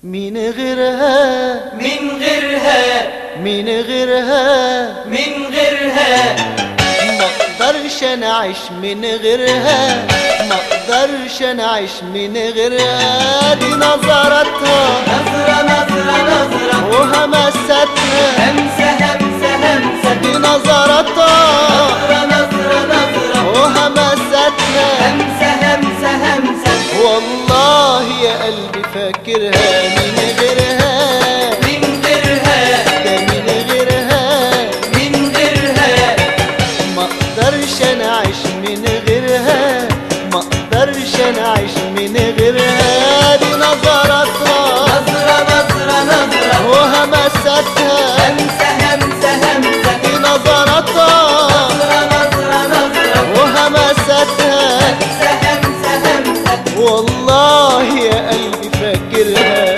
من غيرها من غيرها من غيرها من غيرها ما اقدرش انا اعيش من غيرها، ما اقدرش انا اعيش من غيرها. دي نظراتها نظرة نظرة نظرة وهمستها همسة همسة همسة دي نظراتها نظرة نظرة نظرة وهمستها همسة همسة همسة والله يا قلبي فاكرها من غيرها من غيرها ده من غيرها من غيرها ما اقدرش انا اعيش من غيرها، ما اقدرش انا اعيش من غيرها. دي نظراتها نظرة نظرة نظرة وهمستها همسة همسة همسة دي نظراتها نظرة نظرة نظرة وهمستها همسة همسة همسة والله يا قلبي فاكرها.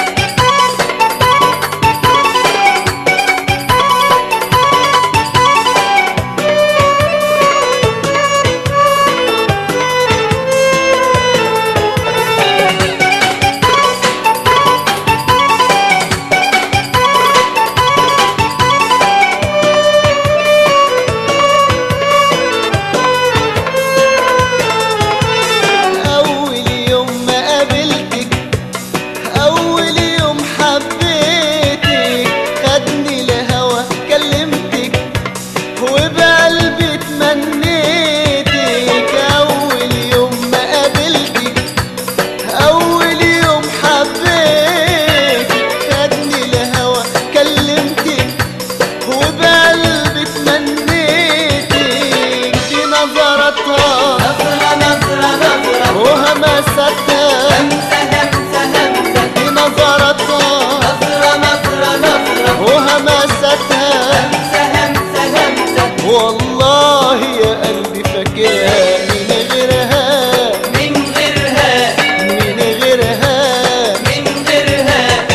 والله يا قلبي فاكرها من غيرها من غيرها من غيرها من غيرها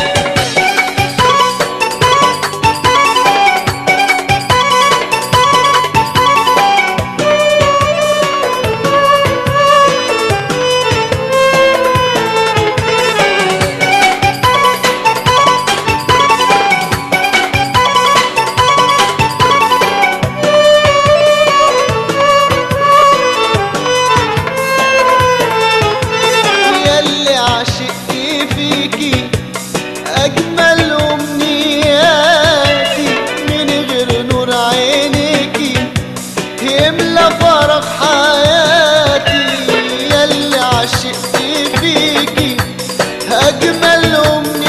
أجمل أمنياتي من غير نور عينيكي يملى فرح حياتي. ياللي عشقت فيكي أجمل أمنياتي